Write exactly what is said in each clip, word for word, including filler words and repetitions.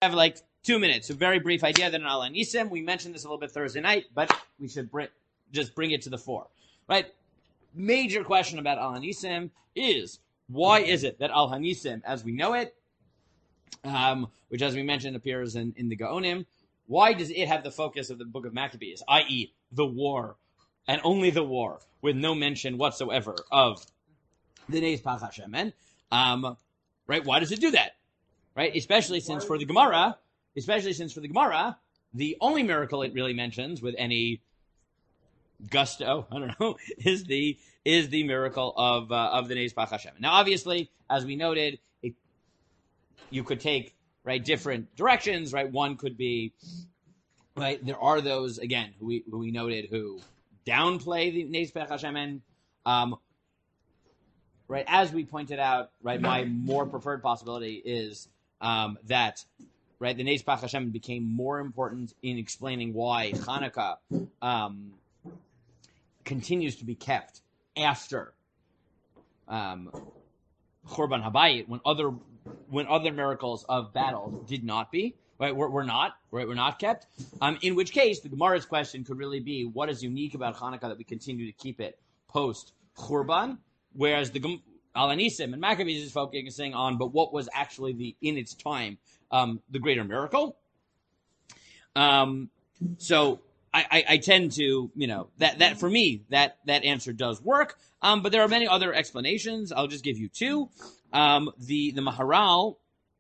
have like two minutes. A very brief idea that in Al Hanisim, we mentioned this a little bit Thursday night, but we should br- just bring it to the fore. Right? Major question about Al Hanisim is, why is it that Al Hanisim, as we know it, um, which as we mentioned appears in, in the Gaonim, why does it have the focus of the book of Maccabees, that is the war, and only the war, with no mention whatsoever of the Neis Pach HaShemen? Um, right? Why does it do that? Right? Especially since for the Gemara, especially since for the Gemara, the only miracle it really mentions with any gusto, I don't know, is the is the miracle of uh, of the Neis Pach HaShemen. Now, obviously, as we noted, it, you could take right different directions. Right, one could be right. There are those again who we who we noted who downplay the Neis Pach HaShemen. Um, right, as we pointed out, right, my more preferred possibility is um, that right the Neis Pach HaShemen became more important in explaining why Hanukkah um, continues to be kept after um, Churban Habayit, when other when other miracles of battles did not be right, we're, we're not right, we're not kept. Um, in which case, the Gemara's question could really be, what is unique about Hanukkah that we continue to keep it post Churban? Whereas the Al Hanisim and Maccabees is focusing on, but what was actually the in its time um, the greater miracle? Um, so. I, I, I tend to, you know, that, that for me, that, that answer does work. Um, but there are many other explanations. I'll just give you two. Um, the, the Maharal,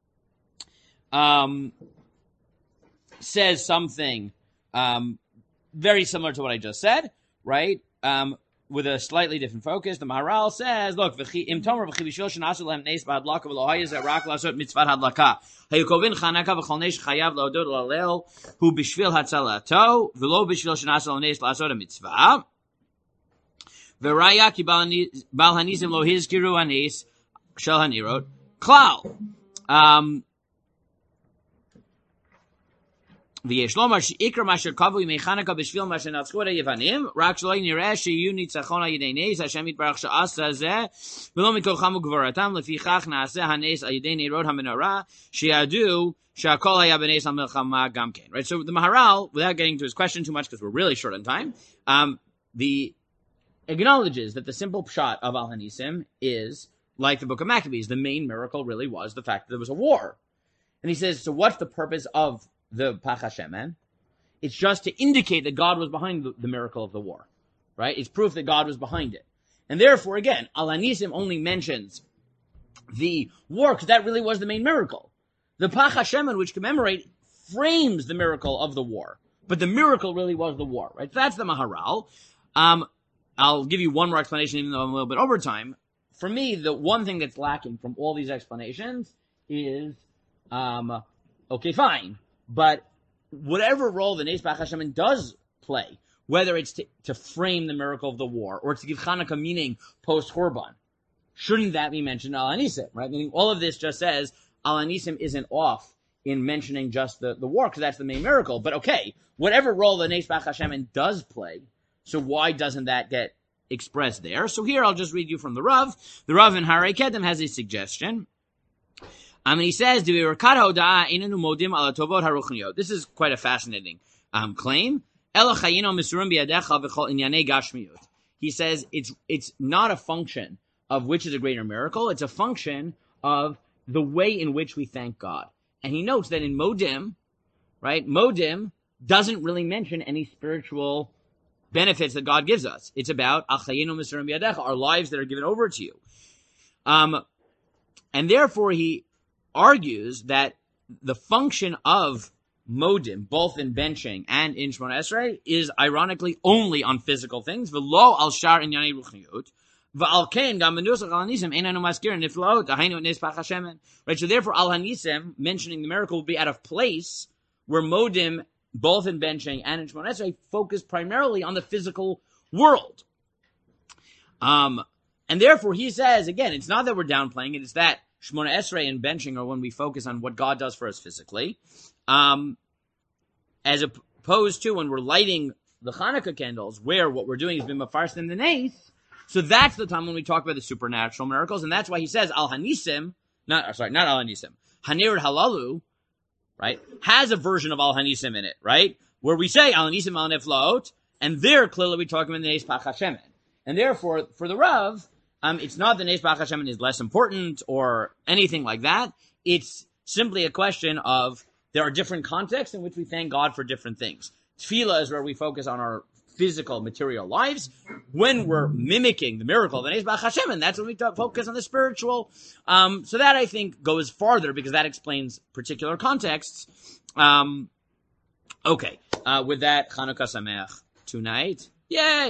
um, says something, um, very similar to what I just said, right? Um, with a slightly different focus. The Maharal says, look, im tomer v'chivishol shenasu lehem neis ba'adlaka v'lo hayez rak lasot mitzvat hadlaka. Hayukovin chanaka v'chol nesh chayav laodot lalel hu b'shvil hatzalato v'lo b'shvil shenasu lehem neis lasot a mitzvah. V'raya ki bal hanisim lo hizkiru hanis shel hanirot klal. Um, V'yesh lomar she'ikra masher kavu yimei Chanukah b'shvil masher natzchu et Yevanim rak shelo nireh sheyu nitzachon al-yedei neis Hashem yitbarach she'asa zeh v'lo mikol chamu gvuratam lefichach naaseh hanes al-yedei neirot hamenorah she'yadu she'akol haya b'neis ha-milchama gam ken. Right. So the Maharal, without getting to his question too much because we're really short on time, um, the acknowledges that the simple pshat of Al Hanisim is like the book of Maccabees. The main miracle really was the fact that there was a war, and he says, so what's the purpose of the Pach HaShemen? It's just to indicate that God was behind the, the miracle of the war, right? It's proof that God was behind it. And therefore, again, Al Hanisim only mentions the war because that really was the main miracle. The Pach HaShemen, which commemorate, frames the miracle of the war. But the miracle really was the war, right? That's the Maharal. Um, I'll give you one more explanation, even though I'm a little bit over time. For me, the one thing that's lacking from all these explanations is, um, okay, fine. But whatever role the Neis Pach HaShemen does play, whether it's to, to frame the miracle of the war or to give Hanukkah meaning post-Churban, shouldn't that be mentioned in Al Hanisim, right? Meaning all of this just says Al Hanisim isn't off in mentioning just the, the war because that's the main miracle. But okay, whatever role the Neis Pach HaShemen does play, so why doesn't that get expressed there? So here I'll just read you from the Rav. The Rav in Harei Kedem has a suggestion. Um, and he says, this is quite a fascinating um, claim. He says it's it's not a function of which is a greater miracle. It's a function of the way in which we thank God. And he notes that in Modim, right, Modim doesn't really mention any spiritual benefits that God gives us. It's about our lives that are given over to you. Um, and therefore he argues that the function of Modim, both in benching and in Shmona Esrei, is ironically only on physical things. V'lo al shar inyanei ruchniut. V'al ken gam menusach al hanisim einanu maskirin niflaot hainu Neis Pach HaShemen. Right. So therefore, al hanisim mentioning the miracle would be out of place, where Modim, both in benching and in Shmona Esrei, focus primarily on the physical world. Um, and therefore, he says again, it's not that we're downplaying it; it's that Shmona Esrei and benching are when we focus on what God does for us physically, um, as opposed to when we're lighting the Hanukkah candles, where what we're doing is been mafarsin in the Neis. So that's the time when we talk about the supernatural miracles, and that's why he says Al Hanisim, not sorry, not Al Hanisim, Hanir Halalu, right, has a version of Al Hanisim in it, right, where we say Al Hanisim Al Neflaot, and there clearly we talk about the Neis Pach Hashemen. And therefore, for the Rav, um, it's not that Neis Pach Hashemen is less important or anything like that. It's simply a question of there are different contexts in which we thank God for different things. Tefillah is where we focus on our physical, material lives. When we're mimicking the miracle of the Neis Pach Hashemen, that's when we talk, focus on the spiritual. Um, so that, I think, goes farther because that explains particular contexts. Um, okay, uh, with that, Chanukah Sameach tonight. Yay!